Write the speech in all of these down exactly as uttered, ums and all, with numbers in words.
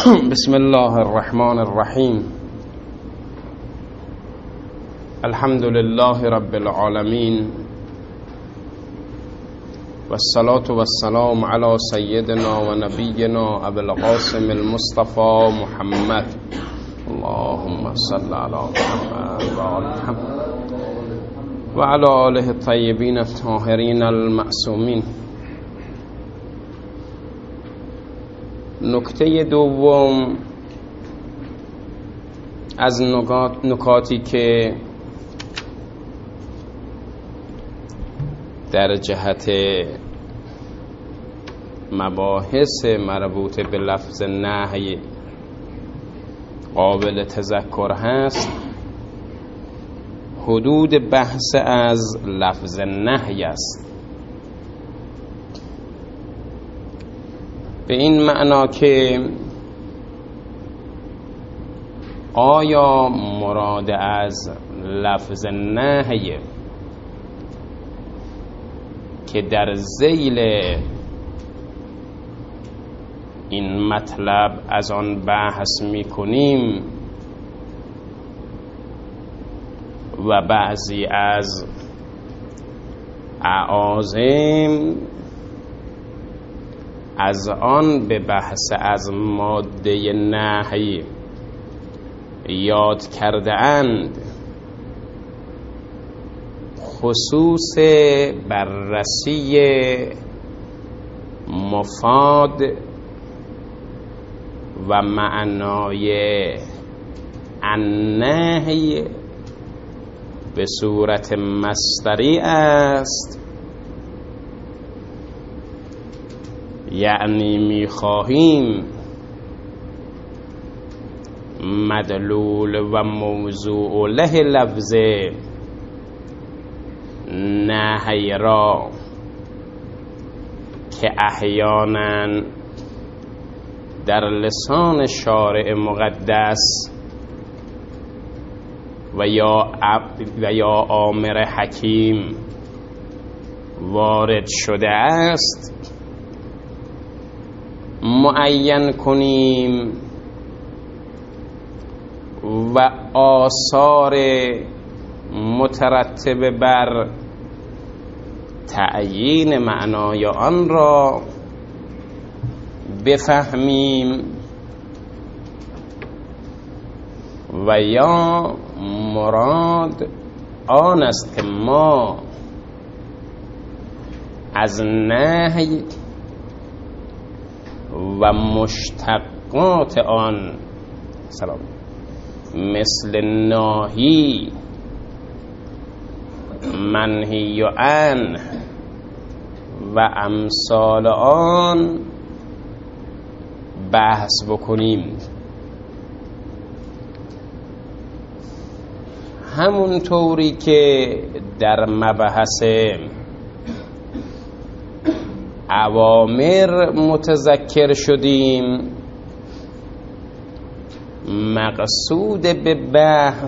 بسم الله الرحمن الرحیم. الحمد لله رب العالمین والصلاة والسلام على سيدنا و نبینا ابو القاسم المصطفى محمد. اللهم صل على محمد و آل محمد و على آله الطیبین الطاهرین المعصومین. نکته دوم از نکاتی که در جهت مباحث مربوط به لفظ نهی قابل تذکر هست، حدود بحث از لفظ نهی است. به این معنا که آیا مراد از لفظ نهی که در ذیل این مطلب از آن بحث می کنیم و بعضی از اعاظم از آن به بحث از ماده نهی یاد کرده اند، خصوص بررسی مفاد و معنای النهی به صورت مصدری است. یعنی می‌خواهیم مدلول و موضوع له لفظ نهی را که احیانا در لسان شارع مقدس و یا و یا آمر حکیم وارد شده است، معین کنیم و آثار مترتب بر تعیین معنای آن را بفهمیم و یا مراد آن است که ما از نهی و مشتقات آن سلام مثل ناهی، منهی و عنه و امثال آن بحث بکنیم. همون طوری که در مبحث اوامر متذکر شدیم، مقصود به بحث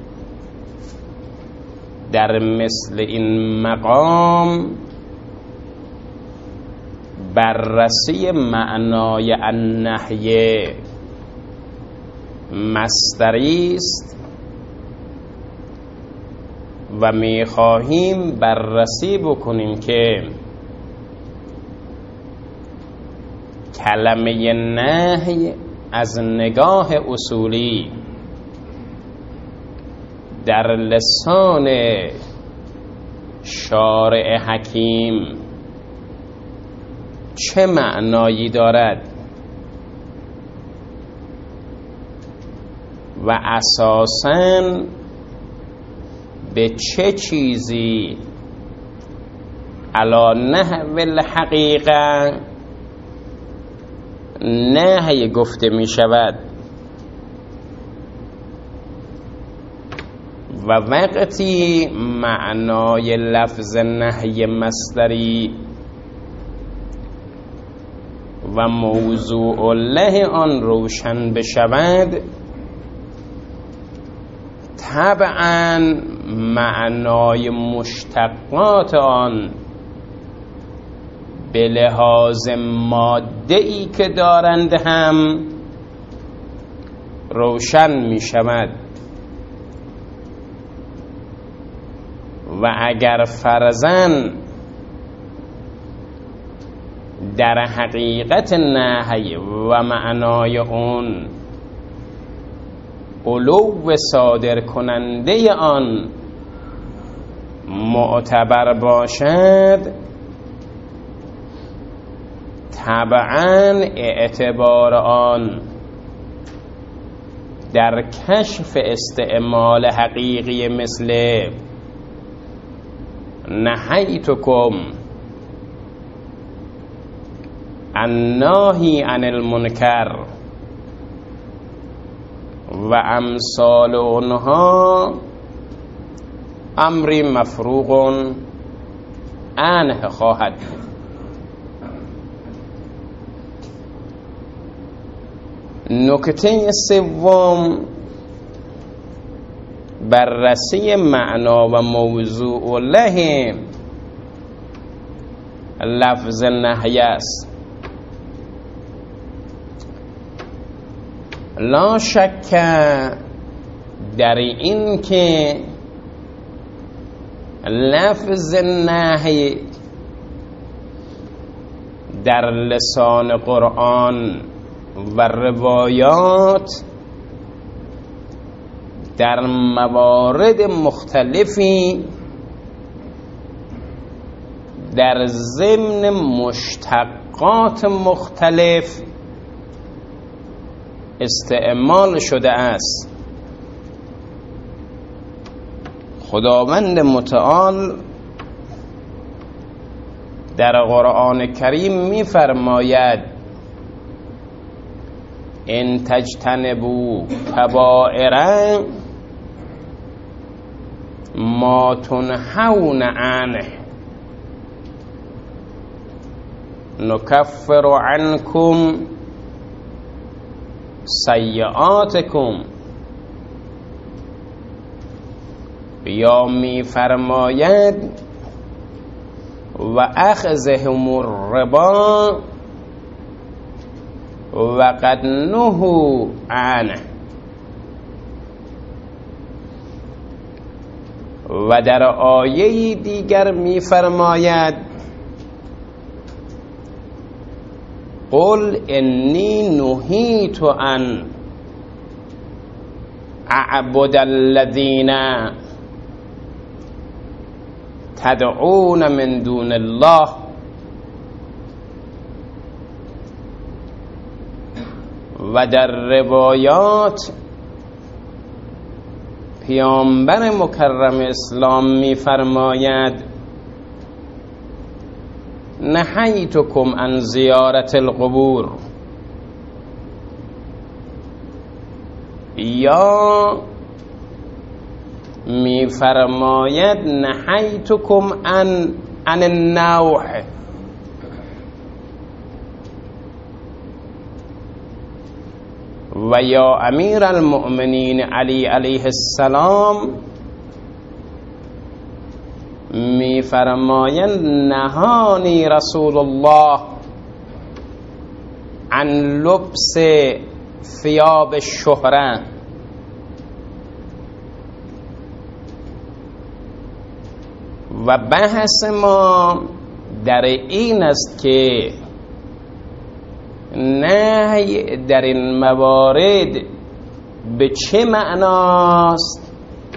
در مثل این مقام بررسی معنای النهی مصدری است و می‌خواهیم بررسی بکنیم که کلمه نهی از نگاه اصولی در لسان شارع حکیم چه معنایی دارد و اساساً به چه چیزی علی نحو الحقیقه نهی گفته می شود و وقتی معنای لفظ نهی مصدری و موضوع له آن روشن بشود، طبعاً معنای مشتقات آن به لحاظ ماده‌ای که دارند هم روشن می شود. و اگر فرضاً در حقیقت نهی و معنای اون علو صادر کننده آن معتبر باشد، طبعاً اعتبار آن در کشف استعمال حقیقی مثل نهیتکم الناهی عن المنکر و امثال اونها امری مفروغ عنه خواهد بود. نکته سوم، بررسی معنا و موضوع له لفظ نهی است. لا شک در این که لفظ نهی در لسان قرآن و روایات در موارد مختلفی در ضمن مشتقات مختلف استعمال شده است. خداوند متعال در قرآن کریم می فرماید ان تجتنبوا کبائر ما تنهون عنه نکفر عنکم سیئاتکم. یا می فرماید و اخذهم الربا و قد نهوا عنه. و در آیه دیگر می فرماید قل انی نهیت ان اعبد الذین تدعون من دون الله و در روایات پیامبر مکرم اسلام می فرماید نهیتکم عن زیارت القبور. یا می فرماید نهیتکم عن عن النوح. و یا امیر المؤمنین علی علیه السلام می فرمایند نهانی رسول الله عن لبس ثیاب الشهره. و بحث ما در این است که نهی در این موارد به چه معناست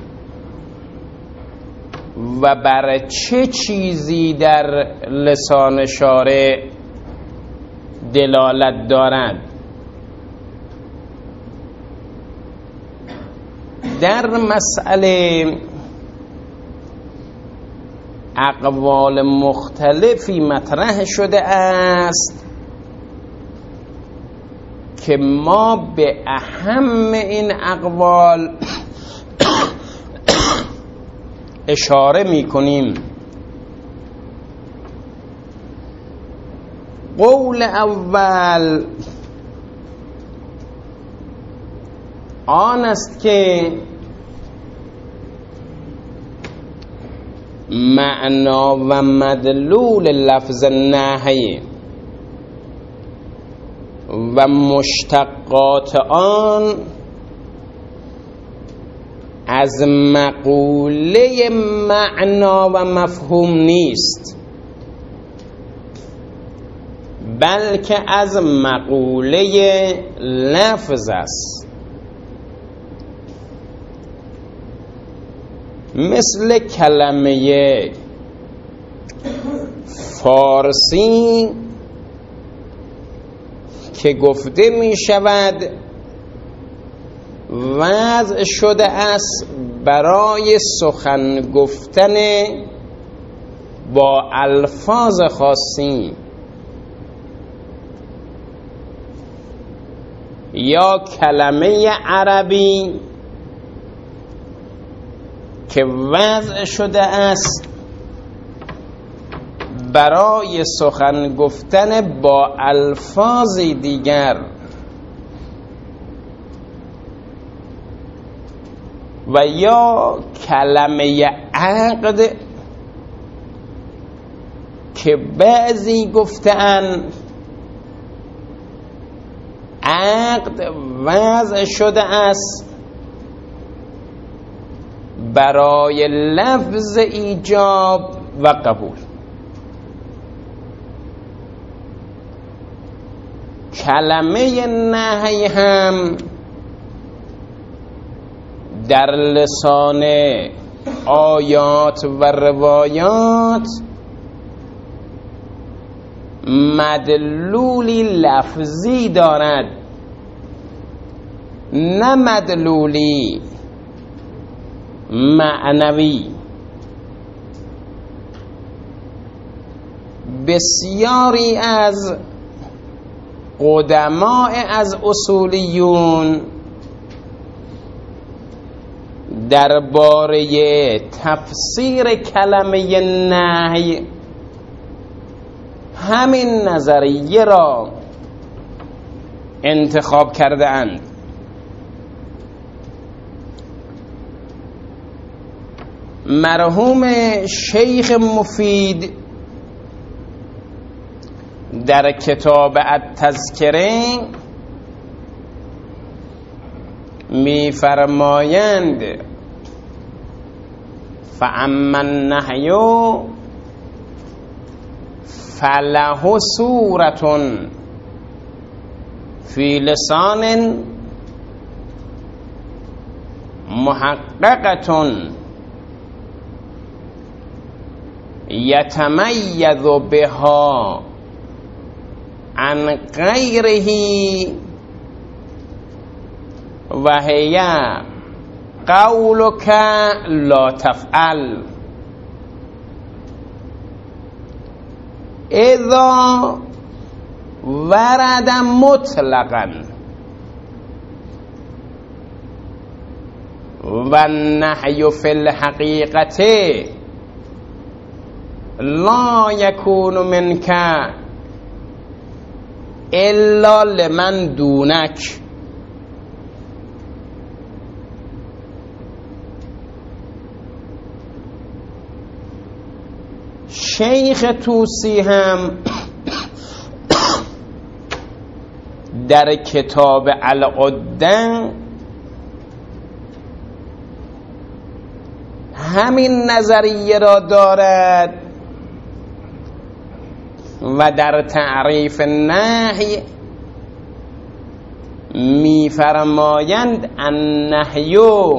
و بر چه چیزی در لسان شارع دلالت دارد. در مسئله اقوال مختلفی مطرح شده است که ما به اهم این اقوال اشاره می کنیم. قول اول آن است که معنا و مدلول لفظ نهی و مشتقات آن از مقوله معنا و مفهوم نیست، بلکه از مقوله لفظ است. مثل کلمه فارسی که گفته می شود وضع شده است برای سخن گفتن با الفاظ خاصی، یا کلمه عربی که وضع شده است برای سخن گفتن با الفاظ دیگر، و یا کلمه عقد که بعضی گفتند عقد وضع شده است برای لفظ ایجاب و قبول. کلمه نهی هم در لسان آیات و روایات مدلولی لفظی دارد، نه مدلولی معنوی. بسیاری از قدماء از اصولیون درباره تفسیر کلمه نهی همین نظریه را انتخاب کرده اند. مرحوم شیخ مفید در کتاب التذکره می فرمایند فاما النهی فله صورة فی لسان محققة یتمیز بها عن غیره و هی قولک لا تفعل. اذا ورد مطلقا و النهی فی الحقیقت لا یکون منک الا لمن دونک. شیخ طوسی هم در کتاب العده همین نظریه را دارد و در تعریف نهی می فرمایند النهی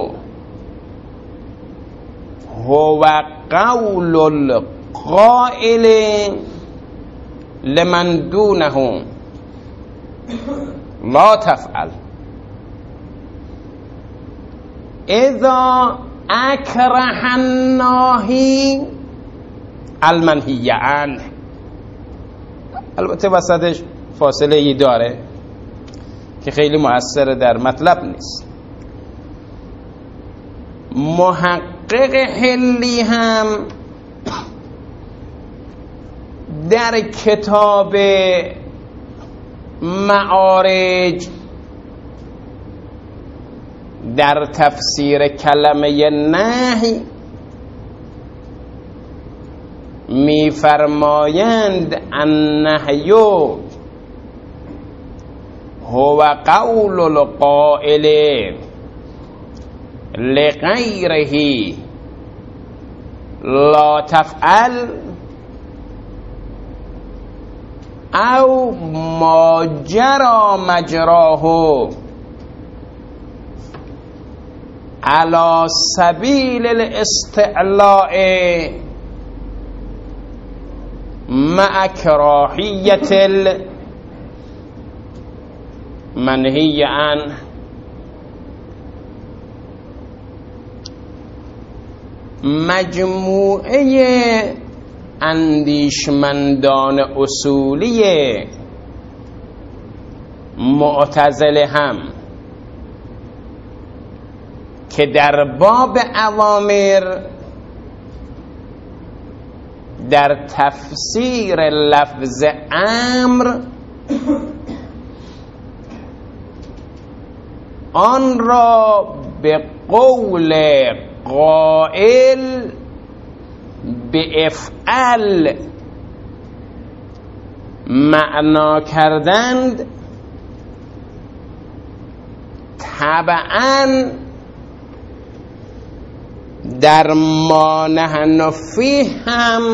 هو قول القائل لمن دونه لا تفعل. اذا اکره الناهی المنهی عنه. البته وسطش فاصله ای داره که خیلی مؤثر در مطلب نیست. محقق حلی هم در کتاب معارج در تفسیر کلمه نهی می فرمایند النهی هو قول القائل لغیره لا تفعل او ما جرى مجراه على سبيل الاستعلاء مع کراهیت المنهی عنه. مجموعه اندیشمندان اصولی معتزله هم که در باب اوامر در تفسیر لفظ امر آن را به قول قائل به افعل معنا کردند، طبعاً در ما نحن فیه هم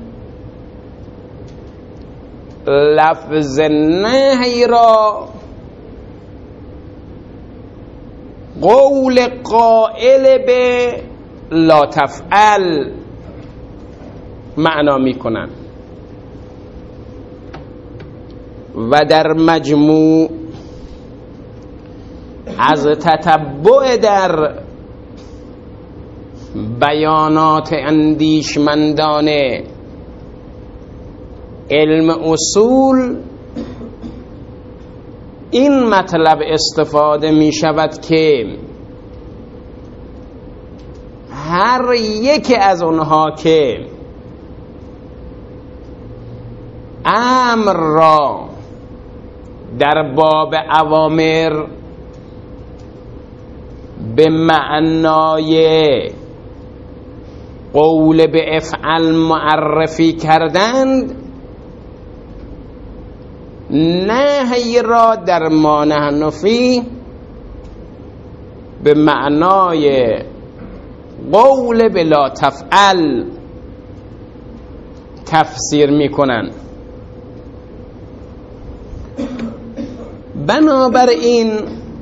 لفظ نهی را قول قائل به لا تفعل معنا می کنند و در مجموع از تتبع در بیانات اندیشمندان علم اصول این مطلب استفاده می شود که هر یک از اونها که امر را در باب اوامر به معنای قول به افعل معرفی کردند، نهی را در ما نحن فیه به معنای قول به لا تفعل تفسیر میکنند. بنابراین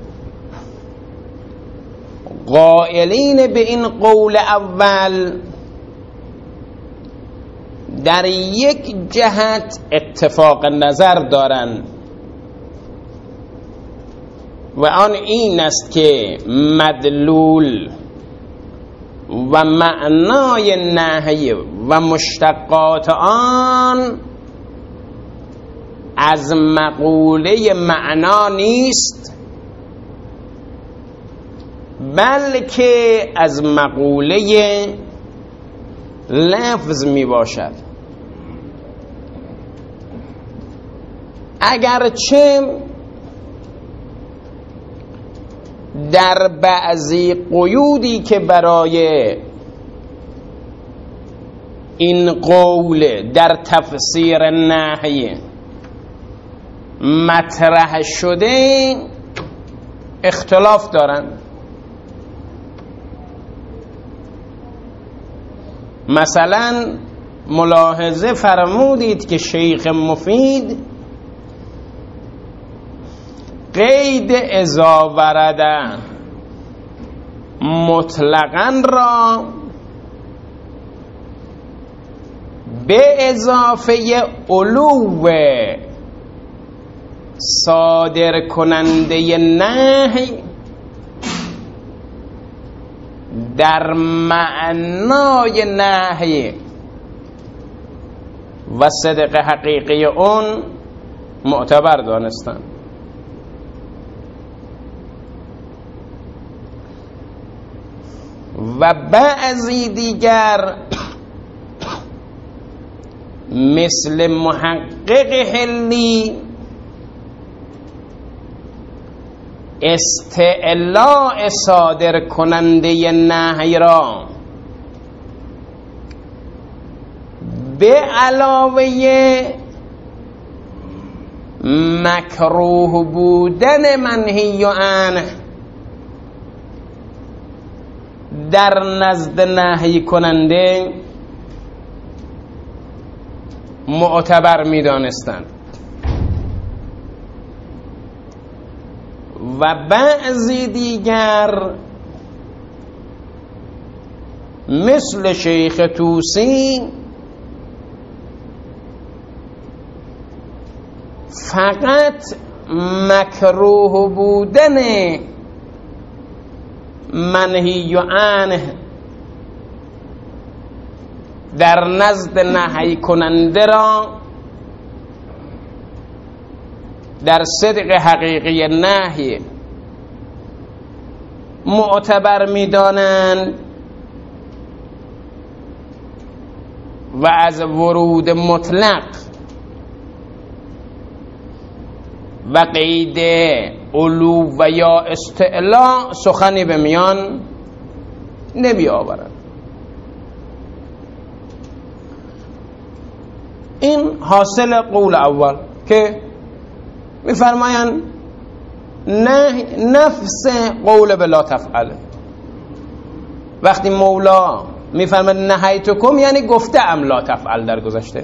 قائلین به این قول اول در یک جهت اتفاق نظر دارند و آن این است که مدلول و معنای نهی و مشتقات آن از مقوله معنا نیست، بلکه از مقوله لفظ می باشد. اگرچه در بعضی قیودی که برای این قول در تفسیر نهی مطرح شده اختلاف دارند. مثلا ملاحظه فرمودید که شیخ مفید قید اذا ورده مطلقاً را به اضافه علو صادر کننده نهی در معنای نهی و صدق حقیقی اون معتبر دانستند. و بعضی دیگر مثل محقق حلی استعلاء صادر کننده نهی را به علاوه مکروه بودن منهی عنه در نزد نهی کننده معتبر می دانستند و بعضی دیگر مثل شیخ طوسی فقط مکروه بودن منهی عنه در نزد نهی کننده را در صدق حقیقی نهی معتبر می‌دانند و از ورود مطلق و قید علو و یا استعلا سخنی به میان نمی آورند. این حاصل قول اول که میفرمایند نه نفس قول بلا تفعل. وقتی مولا میفرماید نهیتکم یعنی گفته ام لا تفعل در گذشته.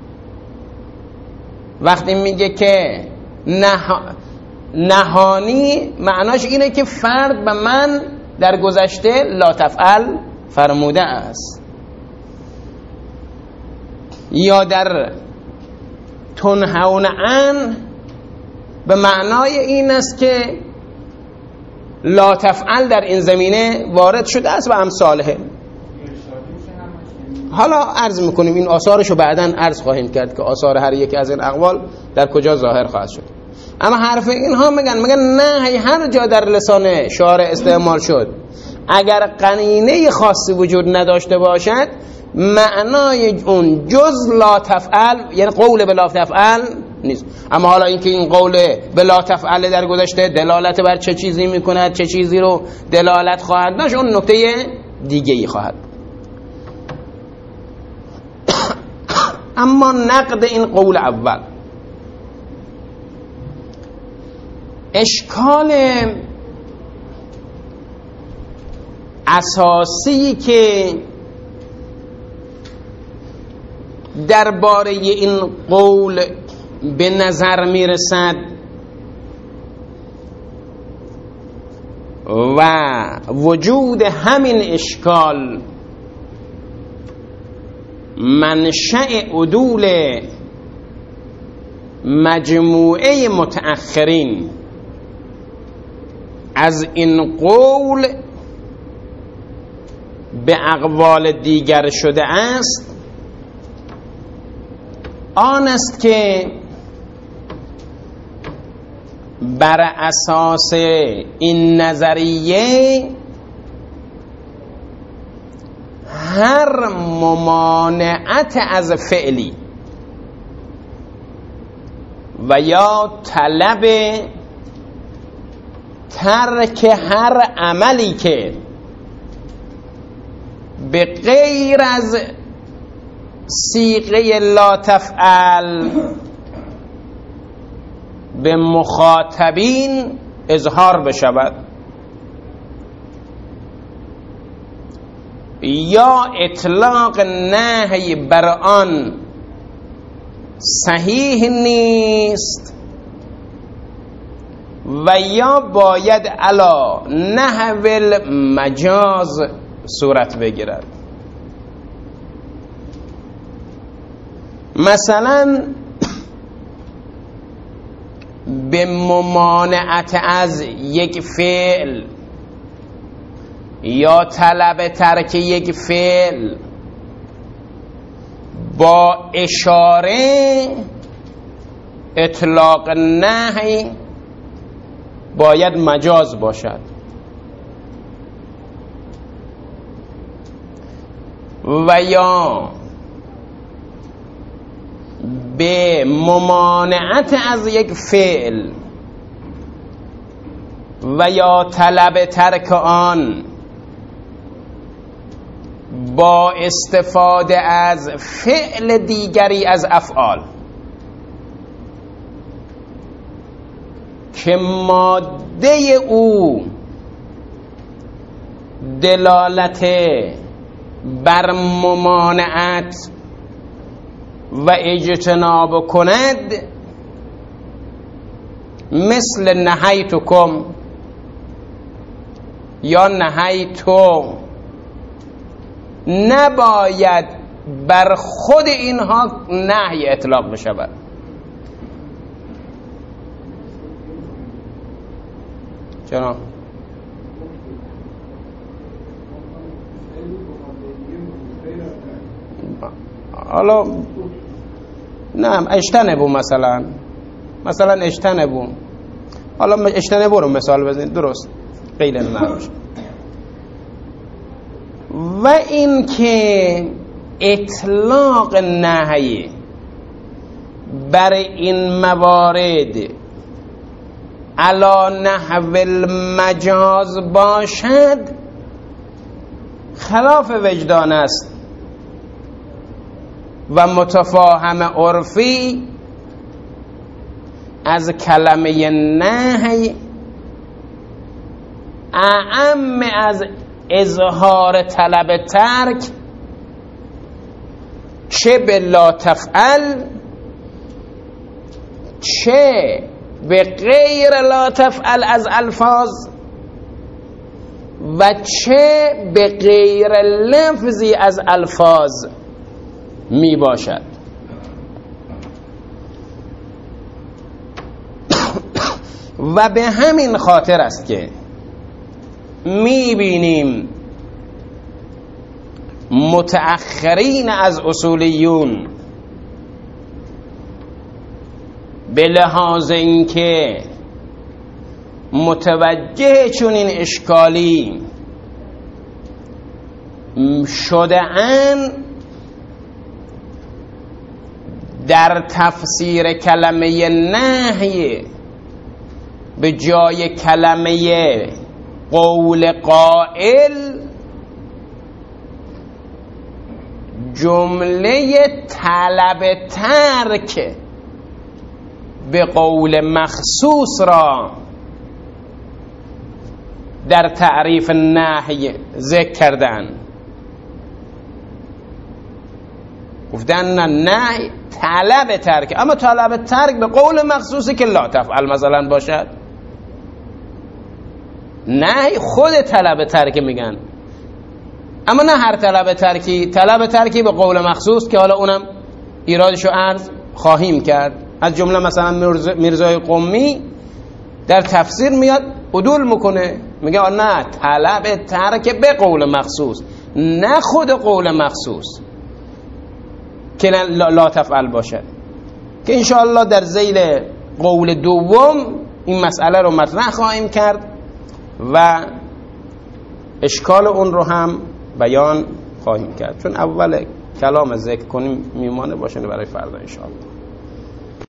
وقتی میگه که نه نهانی معناش اینه که فرد به من در گذشته لا تفعل فرموده است، یا در تنهون عن به معنای این است که لا تفعل در این زمینه وارد شده است و امثاله. حالا عرض میکنیم این آثارشو بعداً عرض خواهیم کرد که آثار هر یک از این اقوال در کجا ظاهر خواهد شد. اما حرف اینها میگن میگن نه هر جا در لسان شارع استعمال شد اگر قرینه خاصی وجود نداشته باشد معنای اون جز لا تفعل یعنی قول بلا تفعل نیست. اما حالا اینکه این قول بلا تفعل در گذشته دلالت بر چه چیزی میکند، چه چیزی رو دلالت خواهد داشت، اون نکته دیگه ای خواهد. اما نقد این قول اول، اشکال اساسی که درباره این قول به نظر میرسد و وجود همین اشکال منشأ عدول مجموعه متأخرین از این قول به اقوال دیگر شده است، آن است که بر اساس این نظریه هر ممانعت از فعلی و یا طلب ترک هر عملی که به غیر از صیغه لا تفعل به مخاطبین اظهار بشود یا اطلاق نهی بر آن صحیح نیست و یا باید علا نحو المجاز صورت بگیرد. مثلا به ممانعت از یک فعل یا طلب ترک یک فعل با اشاره اطلاق نهی باید مجاز باشد و یا به ممانعت از یک فعل و یا طلب ترک آن با استفاده از فعل دیگری از افعال که ماده او دلالت بر ممانعت و اجتناب کند، مثل نهیتکم یا نهیتو، نباید بر خود اینها نهی اطلاق بشود. چرا؟ حالا نه اجتنبو، مثلا مثلا اجتنبو، حالا اجتنبو رو مثال بزنید، درست قیل نباشه. و این که اطلاق نهی بر این موارد علی نحو المجاز باشد خلاف وجدان است و متفاهم عرفی از کلمه نهی اعم از اظهار طلب ترک، چه به لا تفعل چه به غیر لا تفعل از الفاظ و چه به غیر لفظی از الفاظ می باشد. و به همین خاطر است که می بینیم متأخرین از اصولیون به لحاظ اینکه متوجه چنین اشکالی شده اند، در تفسیر کلمه نهی به جای کلمه قول قائل جمله طلب ترک به قول مخصوص را در تعریف نهی ذکر کردن. گفتن نه نهی طلب ترک، اما طلب ترک به قول مخصوصی که لا تفعل مثلا باشد. نهی خود طلب ترک میگن، اما نه هر طلب ترکی. طلب ترکی به قول مخصوص که حالا اونم ایرادشو عرض خواهیم کرد. از جمله مثلا میرزای قمی در تفسیر میاد عدول میکنه، میگه نه طلب ترک به قول مخصوص، نه خود قول مخصوص که لا تفعل باشد، که انشاءالله در ذیل قول دوم این مسئله رو مطرح خواهیم کرد و اشکال اون رو هم بیان خواهیم کرد، چون اول کلام ذکر کنیم میمانه باشنه برای فردا انشاءالله.